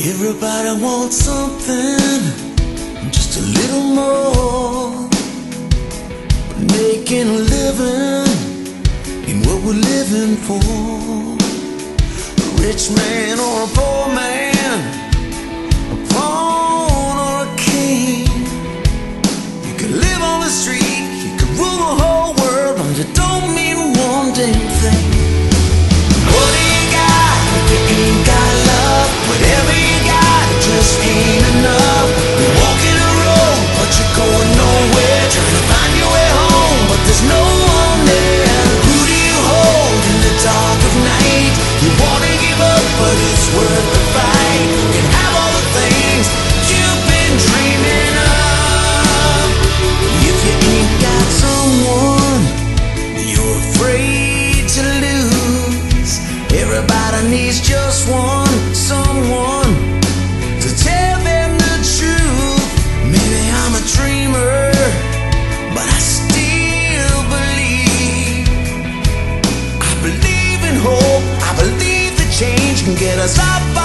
Everybody wants something, just a little more. But making a living ain't what we're living for. A rich man or a poor man, a pawn or a king. You could live on the street, you could rule the whole world, but it don't mean one damn thing. What do you got if you ain't got love? Whatever you got, it just ain't enough. You're walking a road, but you're going nowhere. Trying to find your way home, but there's no one there. Who do you hold in the dark of night? You wanna give up, but it's worth the fight. You can have all the things you've been dreaming of. If you ain't got someone you're afraid to lose, everybody needs just one, someone to tell them the truth. Maybe I'm a dreamer, but I still believe. I believe in hope, I believe that change can get us up